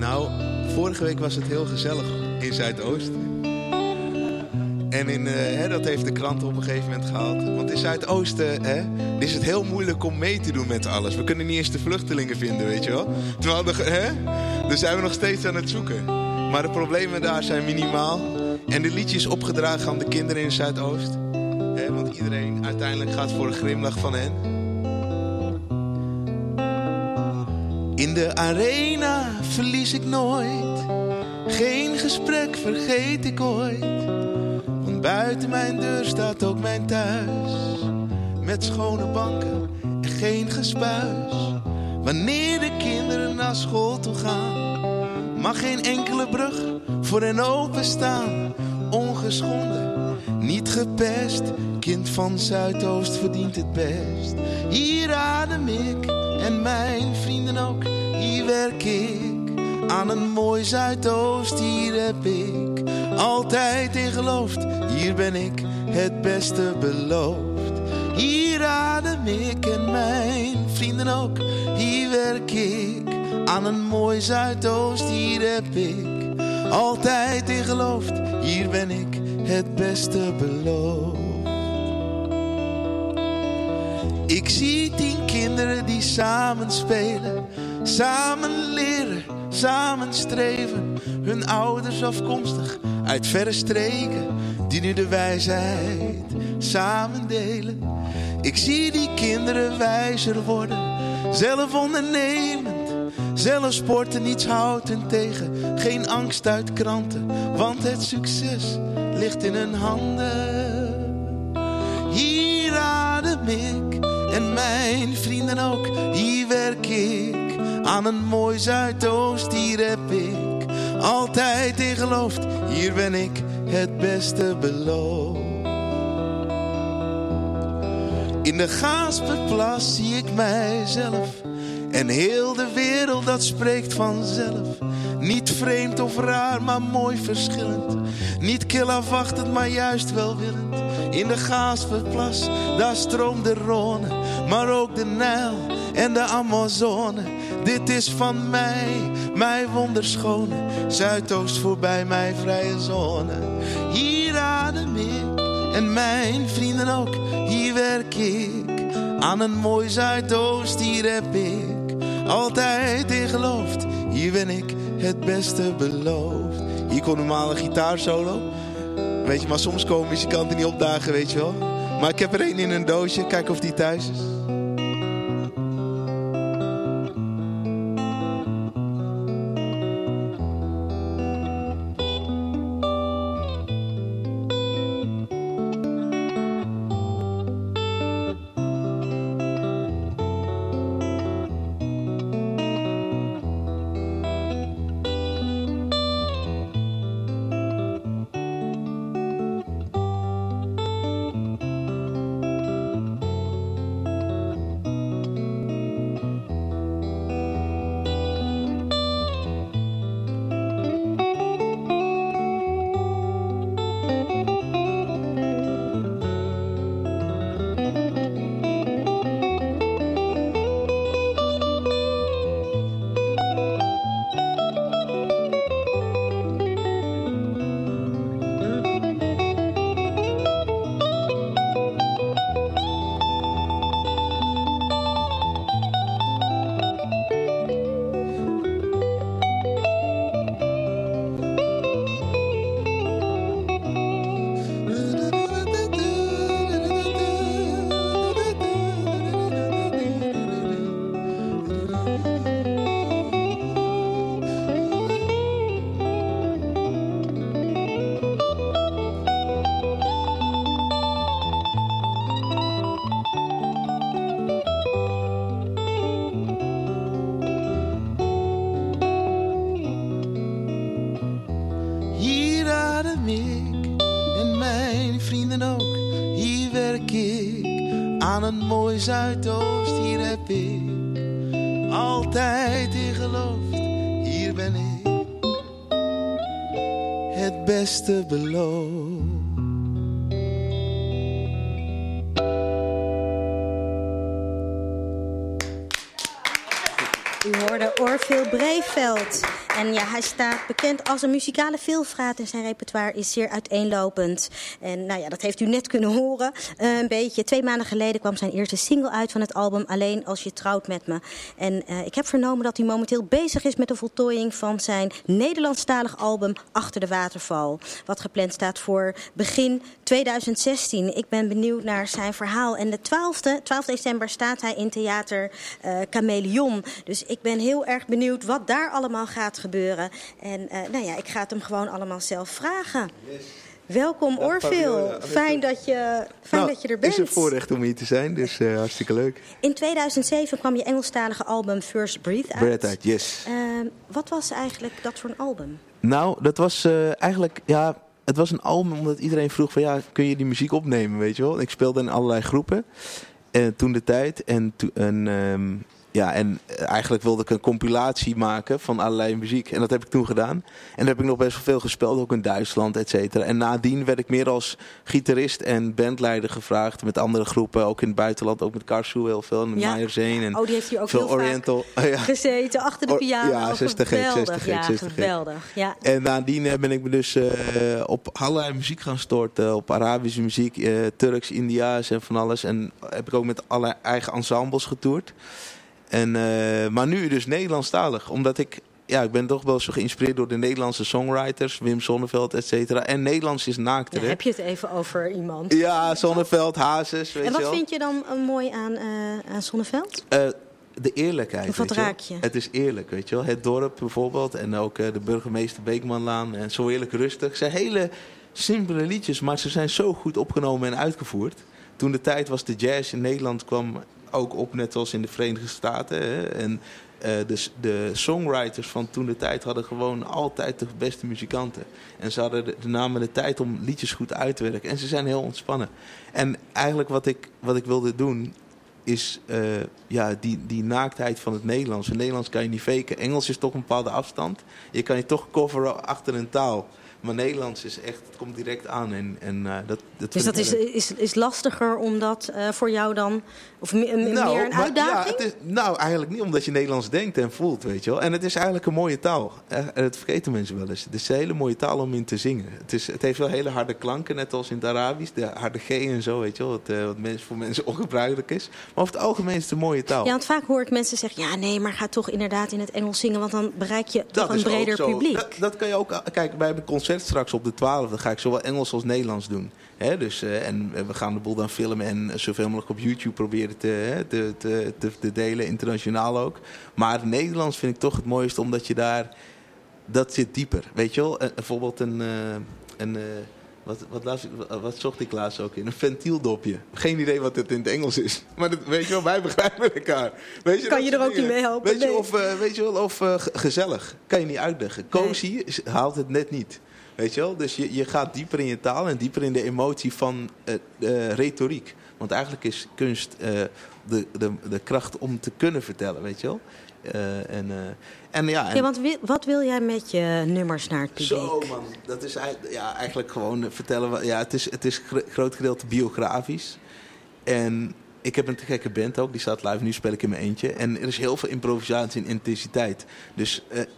Nou, vorige week was het heel gezellig in Zuidoost. En dat heeft de krant op een gegeven moment gehaald. Want in Zuidoosten is het heel moeilijk om mee te doen met alles. We kunnen niet eens de vluchtelingen vinden, weet je wel. Terwijl dus zijn we nog steeds aan het zoeken. Maar de problemen daar zijn minimaal. En de liedje is opgedragen aan de kinderen in Zuidoost. Want iedereen uiteindelijk gaat voor een glimlach van hen. In de arena verlies ik nooit. Geen gesprek vergeet ik ooit. Want buiten mijn deur staat ook mijn thuis. Met schone banken en geen gespuis. Wanneer de kinderen naar school toe gaan, mag geen enkele brug voor hen openstaan. Ongeschonden, niet gepest. Kind van Zuidoost verdient het best. Hier adem ik en mijn vrienden ook. Hier werk ik aan een mooi Zuidoost. Hier heb ik altijd in geloofd. Hier ben ik het beste beloofd. Hier adem ik en mijn vrienden ook. Hier werk ik aan een mooi Zuidoost. Hier heb ik altijd in geloofd. Hier ben ik het beste beloofd. Ik zie 10 kinderen die samen spelen, samen leren, samen streven. Hun ouders afkomstig uit verre streken, die nu de wijsheid samen delen. Ik zie die kinderen wijzer worden, zelf ondernemend, zelf sporten, niets houdt hen tegen. Geen angst uit kranten, want het succes ligt in hun handen. Hier adem ik en mijn vrienden ook. Hier werk ik aan een mooi Zuidoost. Hier heb ik altijd in geloofd. Hier ben ik het beste beloofd. In de Gaasperplas zie ik mijzelf. En heel de wereld, dat spreekt vanzelf. Niet vreemd of raar, maar mooi verschillend. Niet kil afwachtend, maar juist welwillend. In de Gaasperplas, daar stroomt de Rhône, maar ook de Nijl en de Amazone. Dit is van mij, mijn wonderschone Zuidoost, voorbij mijn vrije zone. Hier adem ik en mijn vrienden ook. Hier werk ik aan een mooi Zuidoost. Hier heb ik altijd in geloofd. Hier ben ik het beste beloofd. Hier komt normaal een gitaarsolo. Weet je, maar soms komen muzikanten niet opdagen, weet je wel. Maar ik heb er één in een doosje. Kijk of die thuis is. Aan een mooi Zuidoost, hier heb ik altijd in geloofd. Hier ben ik het beste beloofd. U hoorde Orville Breeveld. En ja, hij staat bekend als een muzikale veelvraat en zijn repertoire is zeer uiteenlopend. En nou ja, dat heeft u net kunnen horen. Een beetje 2 maanden geleden kwam zijn eerste single uit van het album Alleen als je trouwt met me. En ik heb vernomen dat hij momenteel bezig is met de voltooiing van zijn Nederlandstalig album Achter de Waterval. Wat gepland staat voor begin 2016. Ik ben benieuwd naar zijn verhaal. En de 12 december staat hij in theater Chameleon. Dus ik ben heel erg benieuwd wat daar allemaal gaat gebeuren. En nou ja, ik ga het hem gewoon allemaal zelf vragen. Yes. Welkom Orville. Fijn dat je er bent. Het is een voorrecht om hier te zijn, dus hartstikke leuk. In 2007 kwam je Engelstalige album First Breath uit. Breath uit, yes. Wat was eigenlijk dat voor een album? Nou, dat was eigenlijk, ja, het was een album omdat iedereen vroeg van ja, kun je die muziek opnemen, weet je wel. Ik speelde in allerlei groepen toen de tijd en eigenlijk wilde ik een compilatie maken van allerlei muziek. En dat heb ik toen gedaan. En daar heb ik nog best wel veel gespeeld, ook in Duitsland, et cetera. En nadien werd ik meer als gitarist en bandleider gevraagd met andere groepen. Ook in het buitenland, ook met Karsu heel veel. En Maier Zeen en die heeft hier ook veel heel Oriental gezeten achter de piano. Ja, 60 gek. Geweldig. Ja. En nadien ben ik me dus op allerlei muziek gaan storten. Op Arabische muziek, Turks, Indiaas en van alles. En heb ik ook met alle eigen ensembles getoerd. Maar nu dus Nederlandstalig. Omdat ik ben toch wel zo geïnspireerd door de Nederlandse songwriters. Wim Sonneveld, et cetera. En Nederlands is naakter. Ja, heb je het even over iemand? Ja, Sonneveld, Hazes. Weet en wat je wel. vind je dan mooi aan Sonneveld? De eerlijkheid. Of wat raak je? Het is eerlijk, weet je wel. Het dorp bijvoorbeeld. En ook de burgemeester Beekmanlaan. En Zo Eerlijk Rustig. Het zijn hele simpele liedjes. Maar ze zijn zo goed opgenomen en uitgevoerd. Toen de tijd was de jazz in Nederland kwam ook op, net als in de Verenigde Staten. Hè. En de songwriters van toen de tijd hadden gewoon altijd de beste muzikanten. En ze hadden namen de tijd om liedjes goed uit te werken. En ze zijn heel ontspannen. En eigenlijk wat ik wilde doen is die naaktheid van het Nederlands. In Nederlands kan je niet faken. Engels is toch een bepaalde afstand. Je kan je toch coveren achter een taal. Maar Nederlands is echt, het komt direct aan. Dus dat is lastiger om dat voor jou dan, of meer een uitdaging? Ja, eigenlijk niet, omdat je Nederlands denkt en voelt, weet je wel. En het is eigenlijk een mooie taal. Dat vergeten mensen wel eens. Het is een hele mooie taal om in te zingen. Het heeft wel hele harde klanken, net als in het Arabisch. De harde G en zo, weet je wel. Wat voor mensen ongebruikelijk is. Maar over het algemeen is het een mooie taal. Ja, want vaak hoor ik mensen zeggen, ja nee, maar ga toch inderdaad in het Engels zingen, want dan bereik je toch een breder publiek. Dat kan je ook, kijk, wij hebben een concert straks op de 12e, dan ga ik zowel Engels als Nederlands doen. He, dus, en we gaan de boel dan filmen en zoveel mogelijk op YouTube proberen te delen, internationaal ook. Maar Nederlands vind ik toch het mooiste, omdat je daar, dat zit dieper. Weet je wel, bijvoorbeeld wat zocht ik laatst ook in? Een ventieldopje. Geen idee wat het in het Engels is. Maar weet je wel, wij begrijpen elkaar. Weet je, kan je er ook niet mee helpen? Weet je, of gezellig. Kan je niet uitleggen. Cozy haalt het net niet. Weet je wel? Dus je gaat dieper in je taal en dieper in de emotie van retoriek. Want eigenlijk is kunst de kracht om te kunnen vertellen, weet je wel. Want wat wil jij met je nummers naar het publiek? Zo man, dat is eigenlijk gewoon vertellen. Ja, het is groot gedeelte biografisch. En ik heb een te gekke band ook, die staat live. Nu speel ik in mijn eentje. En er is heel veel improvisatie en intensiteit. Dus,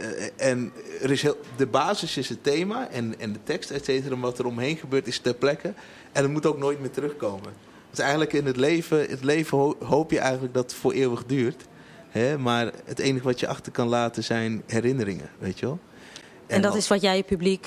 de basis is het thema en de tekst, et cetera. Wat er omheen gebeurt is ter plekke. En het moet ook nooit meer terugkomen. Dus eigenlijk in het leven hoop je eigenlijk dat het voor eeuwig duurt. Hè? Maar het enige wat je achter kan laten zijn herinneringen, weet je wel. En dat is wat jij je publiek...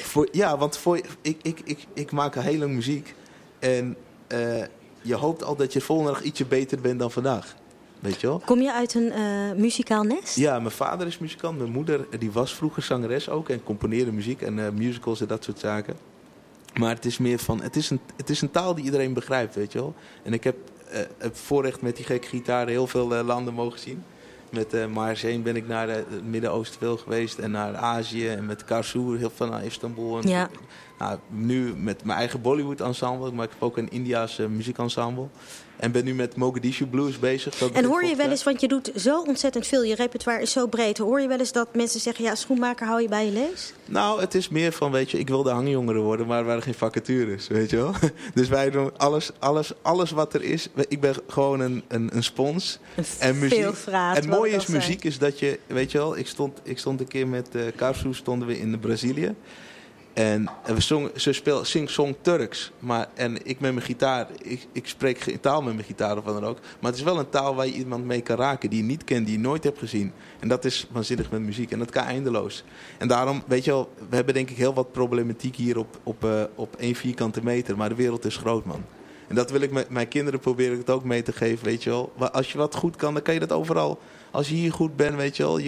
Ik maak al heel lang muziek. En je hoopt al dat je volgende dag ietsje beter bent dan vandaag. Weet je wel? Kom je uit een muzikaal nest? Ja, mijn vader is muzikant. Mijn moeder die was vroeger zangeres ook. En componeerde muziek en musicals en dat soort zaken. Maar het is meer van... Het is een taal die iedereen begrijpt, weet je wel. En ik heb het voorrecht met die gekke gitaar heel veel landen mogen zien. Met Maier Zeen ben ik naar het Midden-Oosten veel geweest. En naar Azië. En met Karsu heel veel naar Istanbul. En Nou, nu met mijn eigen Bollywood ensemble, maar ik heb ook een Indiaanse muziekensemble. En ben nu met Mogadishu Blues bezig. En hoor je wel eens, want je doet zo ontzettend veel, je repertoire is zo breed. Hoor je wel eens dat mensen zeggen, ja, schoenmaker, hou je bij je lees? Nou, het is meer van, weet je, ik wilde hangjongeren worden, maar er waren geen vacatures, weet je wel. Dus wij doen alles wat er is. Ik ben gewoon een spons. En muziek. Veelvraat, het mooie is, muziek is dat je, weet je wel, ik stond een keer met Karsu, stonden we in Brazilië. En ze zong Turks. En ik met mijn gitaar, ik spreek geen taal met mijn gitaar of wat dan ook. Maar het is wel een taal waar je iemand mee kan raken die je niet kent, die je nooit hebt gezien. En dat is waanzinnig met muziek. En dat kan eindeloos. En daarom, weet je wel, we hebben denk ik heel wat problematiek hier op 1 vierkante meter. Maar de wereld is groot, man. En dat wil ik met mijn kinderen proberen het ook mee te geven, weet je wel. Als je wat goed kan, dan kan je dat overal. Als je hier goed bent, weet je wel.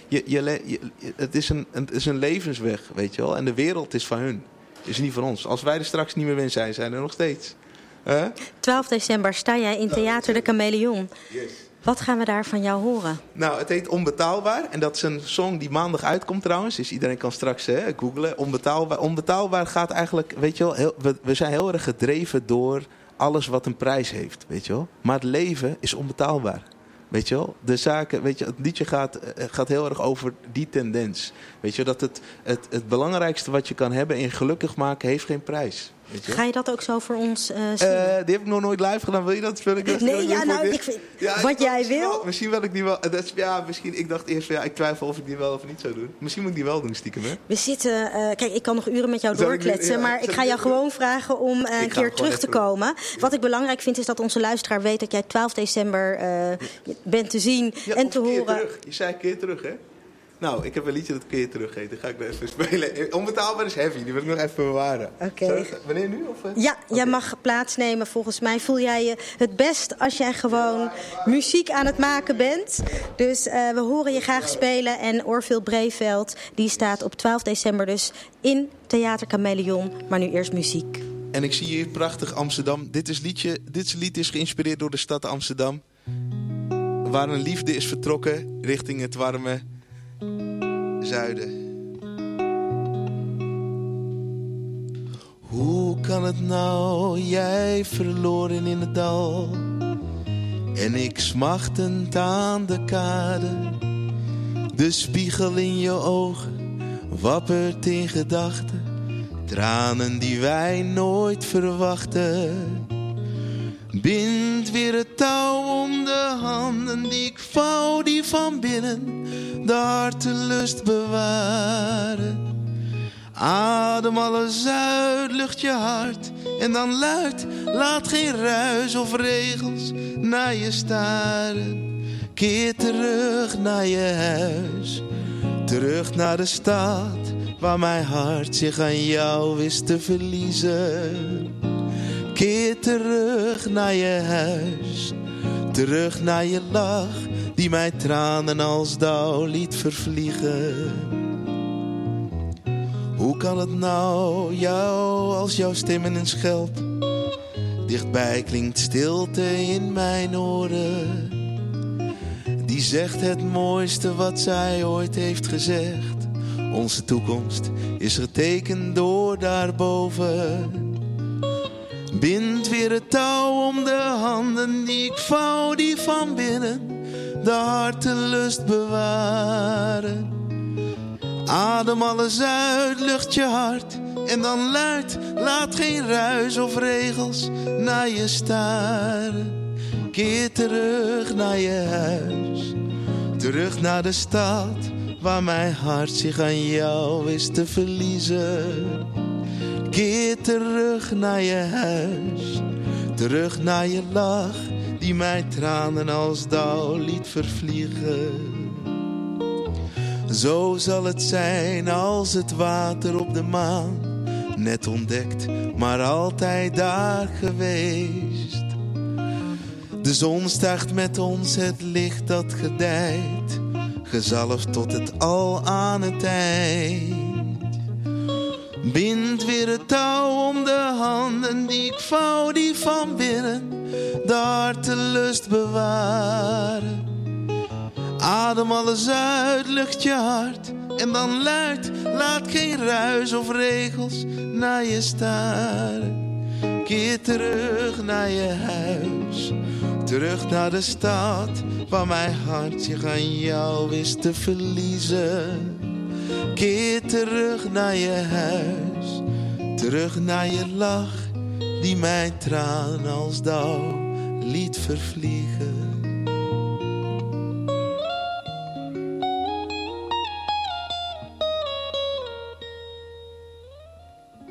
Het is een levensweg, weet je wel. En de wereld is van hun. Is niet van ons. Als wij er straks niet meer zijn er nog steeds. 12 december sta jij in Theater de Chameleon. Yes. Wat gaan we daar van jou horen? Nou, het heet Onbetaalbaar. En dat is een song die maandag uitkomt trouwens. Dus iedereen kan straks googlen. Onbetaalbaar. Onbetaalbaar gaat eigenlijk, weet je wel. We zijn heel erg gedreven door alles wat een prijs heeft, weet je wel. Maar het leven is onbetaalbaar. Weet je wel, de zaken, weet je, het liedje gaat heel erg over die tendens. Weet je, dat het belangrijkste wat je kan hebben en je gelukkig maken, heeft geen prijs. Weet je? Ga je dat ook zo voor ons zingen? Die heb ik nog nooit live gedaan. Wil je dat? Nee, ja, nou, ik vind, wat jij wil. Misschien wil ik die wel. Misschien, ik dacht eerst van, ik twijfel of ik die wel of niet zou doen. Misschien moet ik die wel doen, stiekem, hè? We zitten, kijk, ik kan nog uren met jou doorkletsen, maar ik ga jou gewoon vragen om een keer terug te komen. Wat ik belangrijk vind is dat onze luisteraar weet dat jij 12 december bent te zien en te horen. Terug. Je zei een keer terug, hè? Nou, ik heb een liedje dat een keer terug heet. Dat ga ik nog even spelen. Onbetaalbaar is heavy. Die wil ik nog even bewaren. Oké. Wanneer nu? Of? Ja, jij mag plaatsnemen. Volgens mij voel jij je het best als jij gewoon muziek aan het maken bent. Dus we horen je graag spelen. En Orville Breeveld, die staat op 12 december dus in Theater Chameleon. Maar nu eerst muziek. En ik zie hier prachtig Amsterdam. Dit lied is geïnspireerd door de stad Amsterdam. Waar een liefde is vertrokken richting het warme zuiden. Hoe kan het nou, jij verloren in het dal en ik smachtend aan de kade. De spiegel in je ogen wappert in gedachten, tranen die wij nooit verwachten. Bind weer het touw om de handen die ik vouw, die van binnen de hartelust bewaren. Adem alles uit, lucht je hart en dan luid. Laat geen ruis of regels naar je staren. Keer terug naar je huis, terug naar de stad waar mijn hart zich aan jou wist te verliezen. Keer terug naar je huis, terug naar je lach die mijn tranen als dauw liet vervliegen. Hoe kan het nou, jou als jouw stem in een schelp, dichtbij klinkt stilte in mijn oren. Die zegt het mooiste wat zij ooit heeft gezegd. Onze toekomst is getekend door daarboven. Bind weer het touw om de handen die ik vouw, die van binnen de hartelust bewaren. Adem alles uit, lucht je hart en dan luid. Laat geen ruis of regels naar je staren. Keer terug naar je huis, terug naar de stad waar mijn hart zich aan jou wist te verliezen. Keer terug naar je huis, terug naar je lach die mijn tranen als dauw liet vervliegen. Zo zal het zijn als het water op de maan, net ontdekt, maar altijd daar geweest. De zon stijgt met ons, het licht dat gedijt, gezalfd tot het al aan het eind. Bind weer het touw om de handen die ik vouw, die van binnen de hartelust bewaren. Adem alles uit, lucht je hart En dan luid, laat geen ruis of regels naar je staren. Keer terug naar je huis, terug naar de stad waar mijn hart zich aan jou wist te verliezen. Keer terug naar je huis, terug naar je lach die mijn tranen als dauw liet vervliegen.